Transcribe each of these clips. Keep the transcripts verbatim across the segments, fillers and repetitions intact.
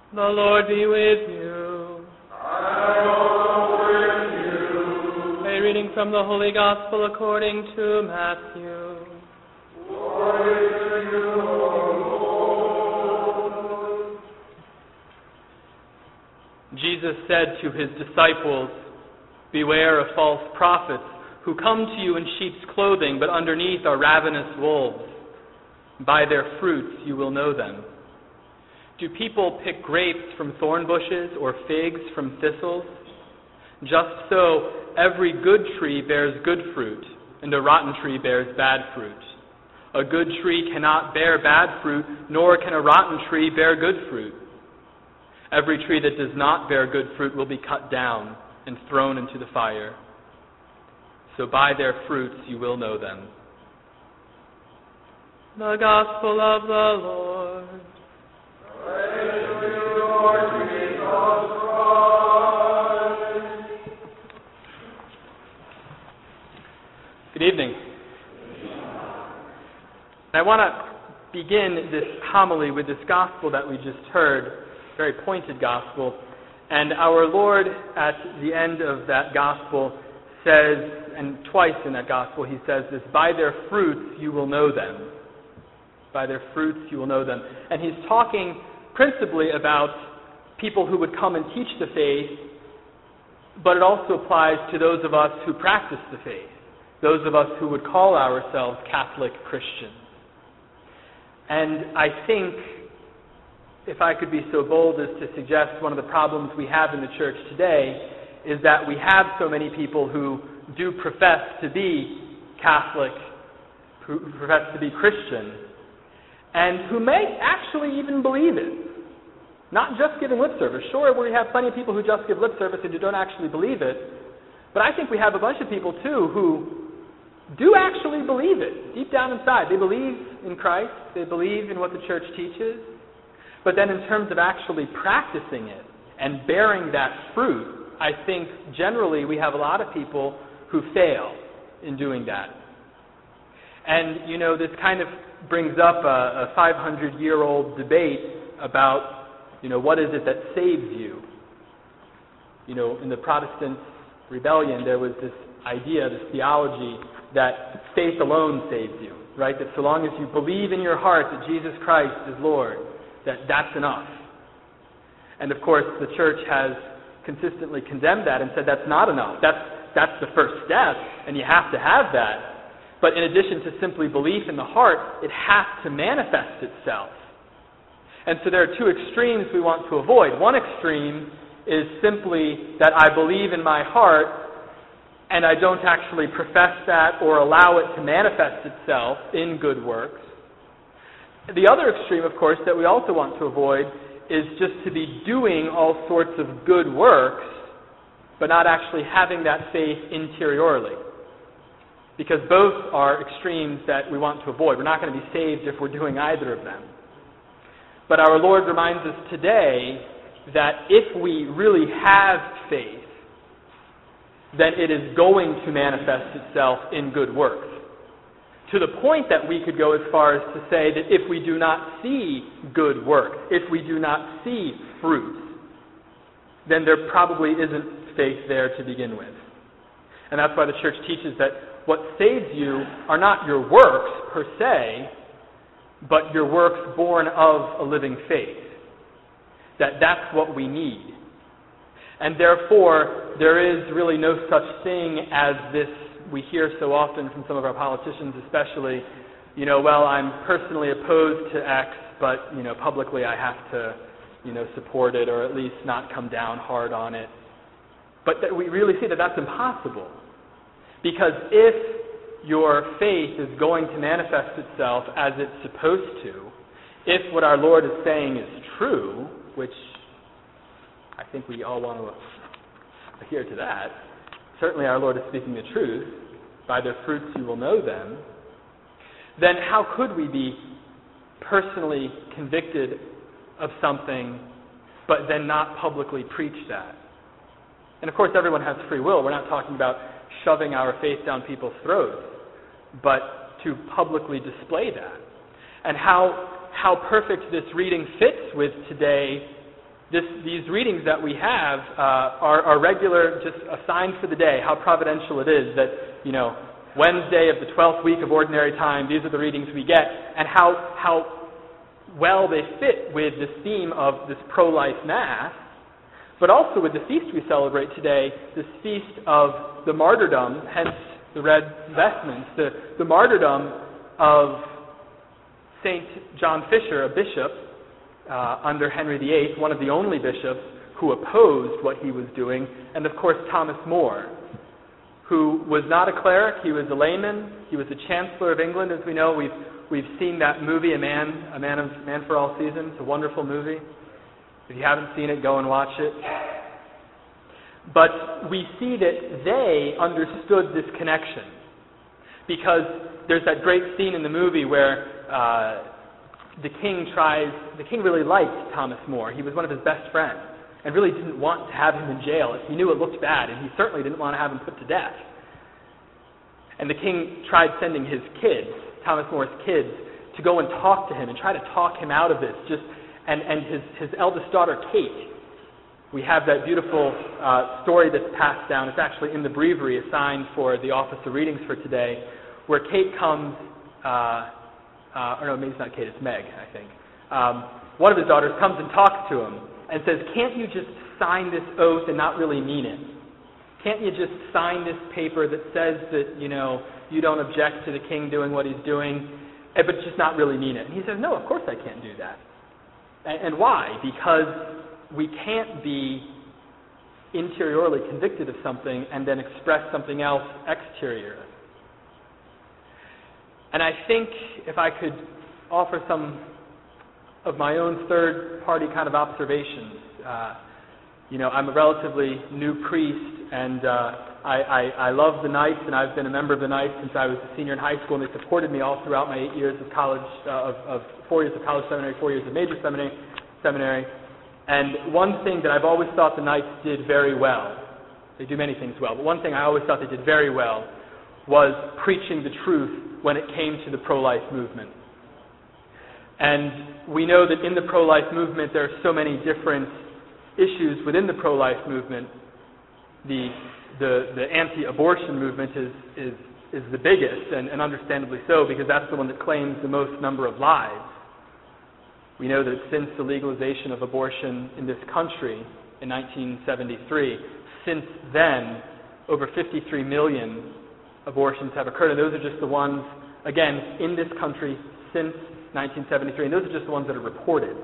The Lord be with you. And also with you. A reading from the Holy Gospel according to Matthew. Glory to you, O Lord. Jesus said to his disciples, "Beware of false prophets who come to you in sheep's clothing, but underneath are ravenous wolves. By their fruits you will know them. Do people pick grapes from thorn bushes or figs from thistles? Just so, every good tree bears good fruit, and a rotten tree bears bad fruit. A good tree cannot bear bad fruit, nor can a rotten tree bear good fruit. Every tree that does not bear good fruit will be cut down and thrown into the fire. So by their fruits you will know them." The Gospel of the Lord. Praise to you, Lord Jesus Christ. Good evening. I want to begin this homily with this gospel that we just heard, very pointed gospel. And our Lord, at the end of that gospel, says, and twice in that gospel he says this, "By their fruits you will know them." By their fruits you will know them. And he's talking principally about people who would come and teach the faith, but it also applies to those of us who practice the faith, those of us who would call ourselves Catholic Christians. And I think, if I could be so bold as to suggest, one of the problems we have in the church today is that we have so many people who do profess to be Catholic, who profess to be Christian, and who may actually even believe it. Not just giving lip service. Sure, we have plenty of people who just give lip service and who don't actually believe it, but I think we have a bunch of people too who do actually believe it, deep down inside. They believe in Christ, they believe in what the church teaches, but then in terms of actually practicing it and bearing that fruit, I think generally we have a lot of people who fail in doing that. And, you know, this kind of brings up a, a five hundred year old debate about, you know, what is it that saves you? You know, in the Protestant rebellion, there was this idea, this theology, that faith alone saves you, right? That so long as you believe in your heart that Jesus Christ is Lord, that that's enough. And of course, the church has consistently condemned that and said that's not enough. That's that's the first step, and you have to have that. But in addition to simply belief in the heart, it has to manifest itself. And so there are two extremes we want to avoid. One extreme is simply that I believe in my heart, and I don't actually profess that or allow it to manifest itself in good works. The other extreme, of course, that we also want to avoid is just to be doing all sorts of good works, but not actually having that faith interiorly. Because both are extremes that we want to avoid. We're not going to be saved if we're doing either of them. But our Lord reminds us today that if we really have faith, then it is going to manifest itself in good works. To the point that we could go as far as to say that if we do not see good work, if we do not see fruit, then there probably isn't faith there to begin with. And that's why the church teaches that what saves you are not your works per se, but your works born of a living faith. That that's what we need. And therefore, there is really no such thing as this, we hear so often from some of our politicians especially, you know, well, I'm personally opposed to X, but, you know, publicly I have to, you know, support it or at least not come down hard on it. But that we really see that that's impossible. Because if your faith is going to manifest itself as it's supposed to, if what our Lord is saying is true, which I think we all want to adhere to that, certainly our Lord is speaking the truth, by their fruits you will know them, then how could we be personally convicted of something but then not publicly preach that? And of course everyone has free will. We're not talking about shoving our faith down people's throats, but to publicly display that. And how how perfect this reading fits with today This, these readings that we have uh, are, are regular, just assigned for the day. How providential it is that, you know, Wednesday of the twelfth week of Ordinary Time, these are the readings we get, and how how well they fit with this theme of this pro-life Mass, but also with the feast we celebrate today, this feast of the martyrdom, hence the red vestments, the, the martyrdom of Saint John Fisher, a bishop uh, under Henry the Eighth, one of the only bishops who opposed what he was doing, and of course Thomas More, who was not a cleric, he was a layman, he was the Chancellor of England, as we know. We've we've seen that movie, A Man, A Man of Man for All Seasons. It's a wonderful movie. If you haven't seen it, go and watch it. But we see that they understood this connection, because there's that great scene in the movie where uh, the king tries, the king really liked Thomas More. He was one of his best friends and really didn't want to have him in jail. He knew it looked bad, and he certainly didn't want to have him put to death. And the king tried sending his kids, Thomas More's kids, to go and talk to him and try to talk him out of this. Just and, and his, his eldest daughter, Kate, we have that beautiful uh, story that's passed down. It's actually in the breviary assigned for the Office of Readings for today, where Kate comes, uh, uh, or no, maybe it's not Kate, it's Meg, I think. Um, one of his daughters comes and talks to him and says, "Can't you just sign this oath and not really mean it? Can't you just sign this paper that says that, you know, you don't object to the king doing what he's doing, but just not really mean it?" And he says, "No, of course I can't do that." And, and why? Because we can't be interiorly convicted of something and then express something else exteriorly. And I think if I could offer some of my own third-party kind of observations, uh, you know, I'm a relatively new priest, and uh, I, I, I love the Knights, and I've been a member of the Knights since I was a senior in high school, and they supported me all throughout my eight years of college, uh, of, of four years of college seminary, four years of major seminary, seminary. And one thing that I've always thought the Knights did very well, they do many things well, but one thing I always thought they did very well was preaching the truth when it came to the pro-life movement. And we know that in the pro-life movement there are so many different issues within the pro-life movement. The the, the anti-abortion movement is, is, is the biggest, and, and understandably so, because that's the one that claims the most number of lives. We know that since the legalization of abortion in this country in nineteen seventy-three, since then, over fifty-three million abortions have occurred, and those are just the ones, again, in this country since nineteen seventy-three, and those are just the ones that are reported.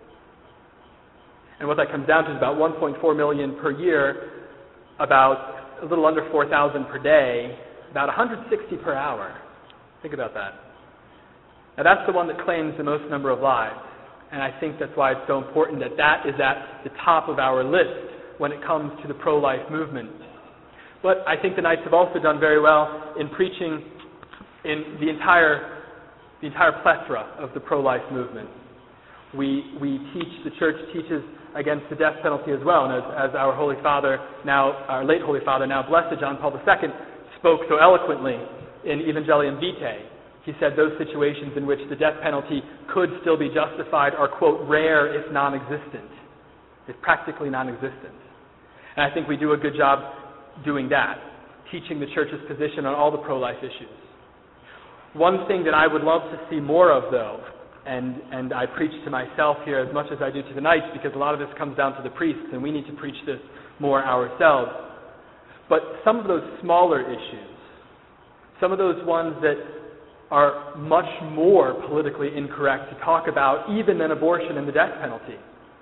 And what that comes down to is about one point four million per year, about a little under four thousand per day, about one hundred sixty per hour. Think about that. Now that's the one that claims the most number of lives. And I think that's why it's so important that that is at the top of our list when it comes to the pro-life movement. But I think the Knights have also done very well in preaching in the entire the entire plethora of the pro-life movement. We we teach, the Church teaches against the death penalty as well, and as, as our Holy Father, now our late Holy Father, now Blessed John Paul the Second, spoke so eloquently in Evangelium Vitae. He said those situations in which the death penalty could still be justified are, quote, rare if non-existent. It's practically non-existent. And I think we do a good job doing that, teaching the Church's position on all the pro-life issues. One thing that I would love to see more of, though, and, and I preach to myself here as much as I do to the Knights, because a lot of this comes down to the priests, and we need to preach this more ourselves. But some of those smaller issues, some of those ones that are much more politically incorrect to talk about even than abortion and the death penalty.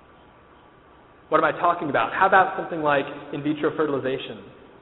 What am I talking about? How about something like in vitro fertilization?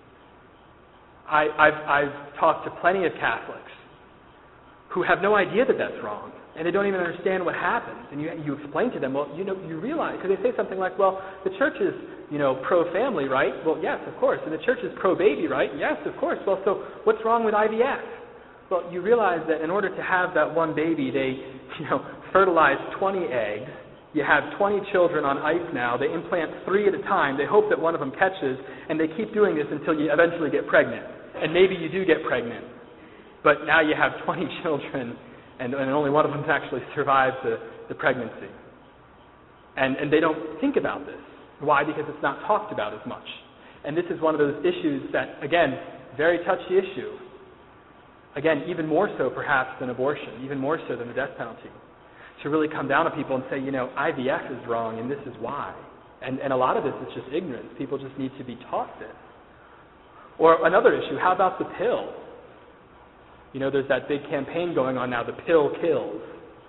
I, I've, I've talked to plenty of Catholics who have no idea that that's wrong, and they don't even understand what happens. And you, you explain to them, well, you know, you realize, because they say something like, well, the Church is, you know, pro-family, right? Well, yes, of course. And the Church is pro-baby, right? Yes, of course. Well, so what's wrong with I V F? Well, you realize that in order to have that one baby, they, you know, fertilize twenty eggs. You have twenty children on ice now. They implant three at a time. They hope that one of them catches, and they keep doing this until you eventually get pregnant. And maybe you do get pregnant, but now you have twenty children, and, and only one of them actually survives the, the pregnancy. And, and they don't think about this. Why? Because it's not talked about as much. And this is one of those issues that, again, very touchy issue. Again, even more so perhaps than abortion, even more so than the death penalty. To really come down to people and say, you know, I V F is wrong and this is why. And, and a lot of this is just ignorance. People just need to be taught this. Or another issue, how about the pill? You know, there's that big campaign going on now, the pill kills.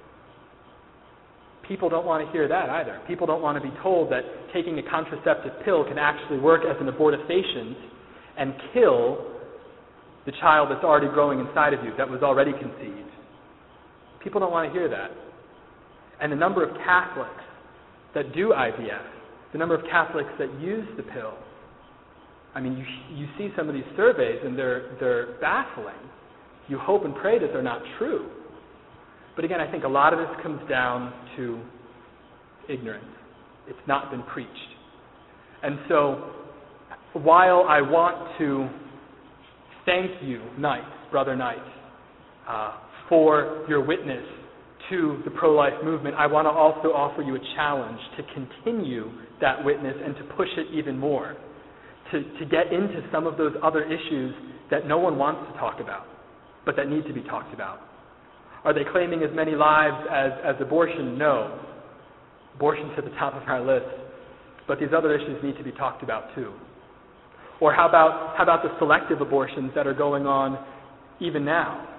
People don't want to hear that either. People don't want to be told that taking a contraceptive pill can actually work as an abortifacient and kill the child that's already growing inside of you, that was already conceived. People don't want to hear that. And the number of Catholics that do I V F, the number of Catholics that use the pill, I mean, you, you see some of these surveys and they're, they're baffling. You hope and pray that they're not true. But again, I think a lot of this comes down to ignorance. It's not been preached. And so, while I want to thank you, Knight, Brother Knight, uh, for your witness to the pro-life movement, I want to also offer you a challenge to continue that witness and to push it even more, to, to get into some of those other issues that no one wants to talk about, but that need to be talked about. Are they claiming as many lives as, as abortion? No. Abortion's at the top of our list. But these other issues need to be talked about too. Or how about, how about the selective abortions that are going on even now?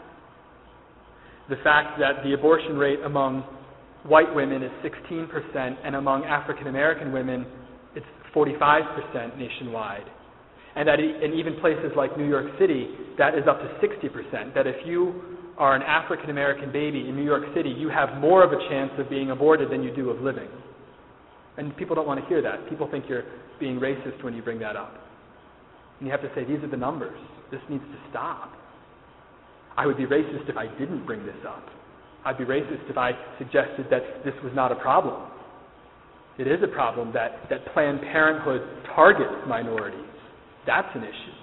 The fact that the abortion rate among white women is sixteen percent and among African American women it's forty-five percent nationwide. And that in even places like New York City, that is up to sixty percent. That if you are an African American baby in New York City, you have more of a chance of being aborted than you do of living. And people don't want to hear that. People think you're being racist when you bring that up. And you have to say, these are the numbers. This needs to stop. I would be racist if I didn't bring this up. I'd be racist if I suggested that this was not a problem. It is a problem that, that Planned Parenthood targets minorities. That's an issue.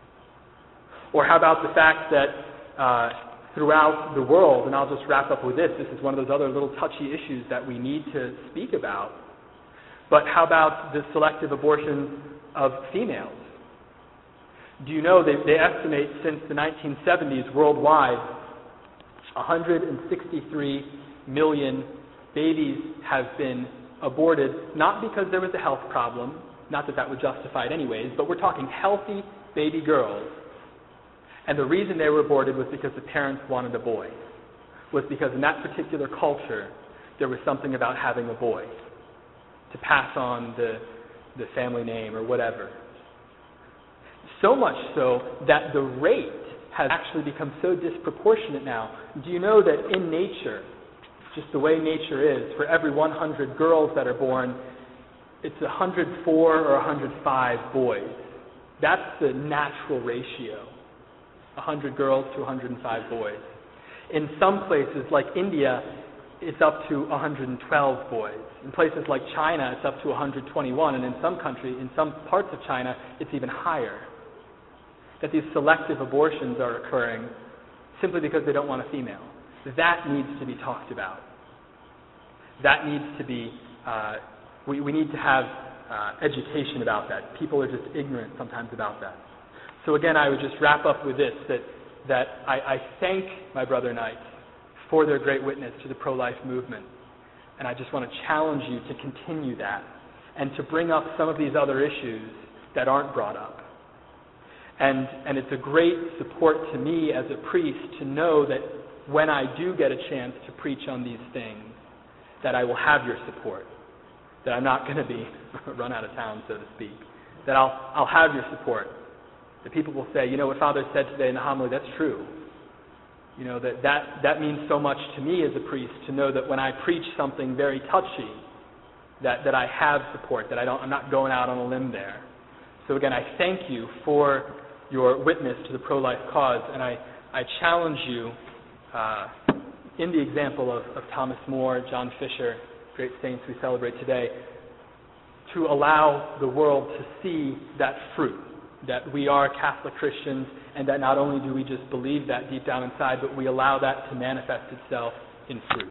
Or how about the fact that uh, throughout the world, and I'll just wrap up with this, this is one of those other little touchy issues that we need to speak about, but how about the selective abortion of females? Do you know they, they estimate since the nineteen seventies worldwide, one hundred sixty-three million babies have been aborted, not because there was a health problem, not that that would justify it anyways, but we're talking healthy baby girls. And the reason they were aborted was because the parents wanted a boy. Was because in that particular culture, there was something about having a boy to pass on the, the family name or whatever. So much so that the rate has actually become so disproportionate now. Do you know that in nature, just the way nature is, for every one hundred girls that are born, it's one hundred four or one hundred five boys. That's the natural ratio. one hundred girls to one hundred five boys. In some places, like India, it's up to one hundred twelve boys. In places like China, it's up to one hundred twenty-one, and in some countries, in some parts of China, it's even higher. That these selective abortions are occurring simply because they don't want a female. That needs to be talked about. That needs to be, uh, we, we need to have uh, education about that. People are just ignorant sometimes about that. So again, I would just wrap up with this, that, that I, I thank my brother Knights for their great witness to the pro-life movement. And I just want to challenge you to continue that and to bring up some of these other issues that aren't brought up. And, and it's a great support to me as a priest to know that when I do get a chance to preach on these things, that I will have your support, that I'm not going to be run out of town, so to speak, that I'll, I'll have your support. That people will say, you know, what Father said today in the homily, that's true. You know, that, that, that means so much to me as a priest to know that when I preach something very touchy, that, that I have support, that I don't, I'm not going out on a limb there. So again, I thank you for your witness to the pro-life cause, and I, I challenge you, uh, in the example of, of Thomas More, John Fisher, great saints we celebrate today, to allow the world to see that fruit, that we are Catholic Christians, and that not only do we just believe that deep down inside, but we allow that to manifest itself in fruit.